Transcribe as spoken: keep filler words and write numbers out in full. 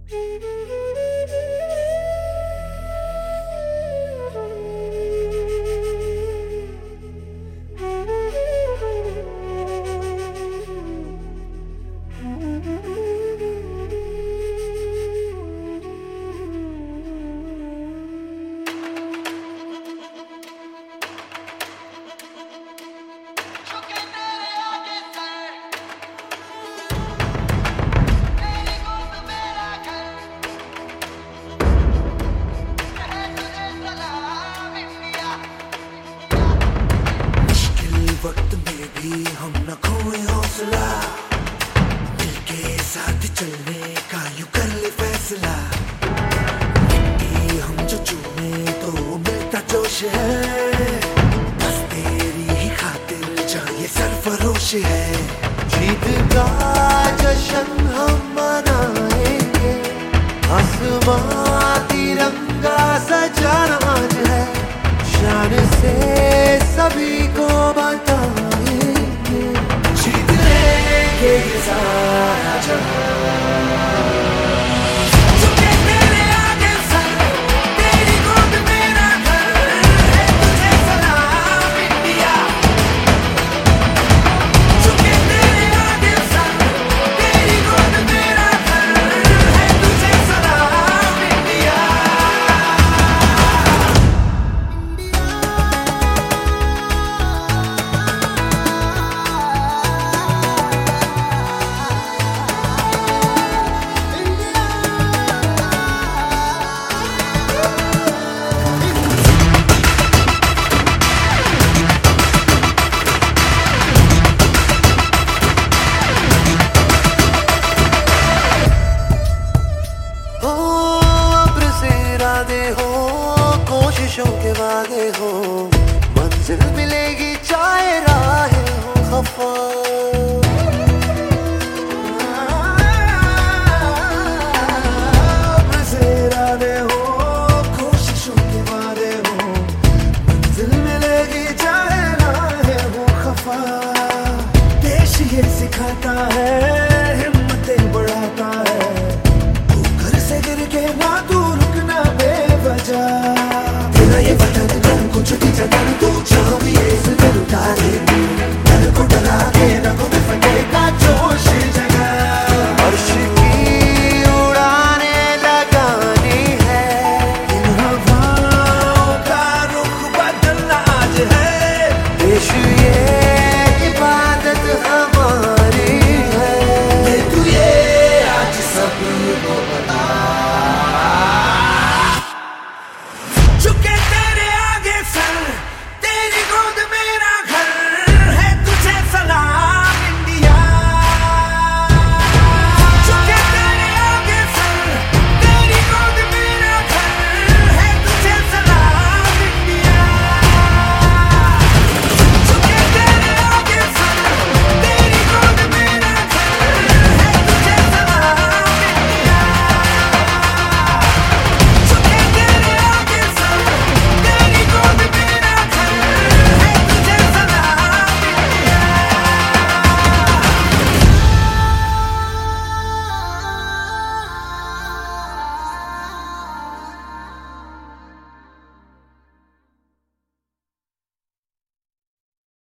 वक्त में भी हम न खोए हौसला, मिलके साथ चलने का यूं कर ले फैसला। मिट्टी हम जो चूमे तो मिलता जोश है, बस तेरी ही खातिर जा ये सरफरोश है। जीत का जश्न हम मनाएंगे, आसमां तिरंगा सजाना आज है। शान से सभी को बताएंगे, जीत लेंगे ये सारा जहां। कोशिशों के वादे हो,